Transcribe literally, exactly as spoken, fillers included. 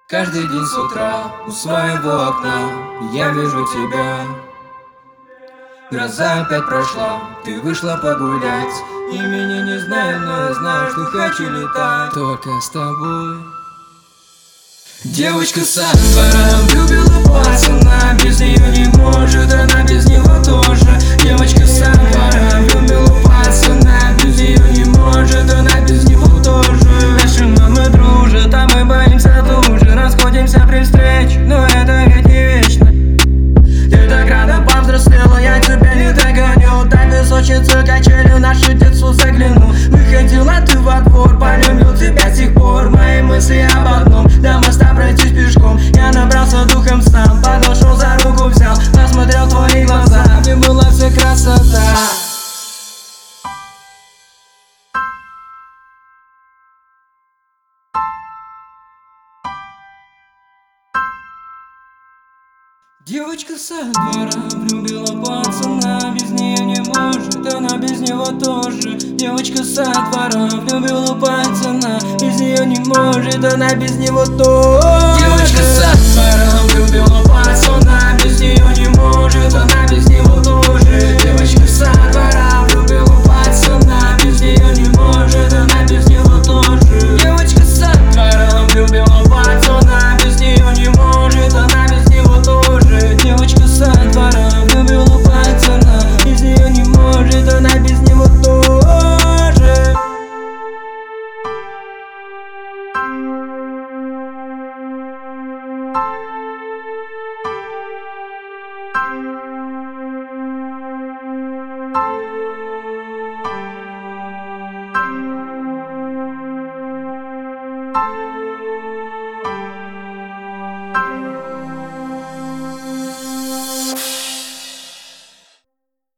Каждый день с утра у своего окна я вижу тебя. Гроза опять прошла, ты вышла погулять. Имени не знаю, но я знаю, что хочу летать только с тобой. Девочка со двора влюбила пацана, без нее не может, она без него тоже. Девочка со двора влюбила пацана, без нее не может, она без него тоже. Наши мамы дружат, а мы боимся тоже, расходимся при встрече, но это ведь не вечно. Ты так рано повзрослела, я тебя не догоню. Дай песочницы, качели, в нашу детство загляну. Выходила ты во двор, полюбил тебя с тех пор. Мои мысли об одном, до моста пройтись пешком. Я набрался духом сам, подошел за руку взял, посмотрел в твои глаза, где была вся красота. Девочка со двора влюбила пацана, без нее не может, она без него тоже. Девочка со двора влюбила пацана, без нее не может, она без него тоже. Девочка со двора влюбила пацана, без нее не может, она без него тоже. Девочка со двора влюбила пацана, без нее не может, она без него тоже. Девочка со двора влюбила пацана, без нее не может, она без него тоже. Девочка со двора влюбила пацана, без нее не может, она без него тоже. Thank you.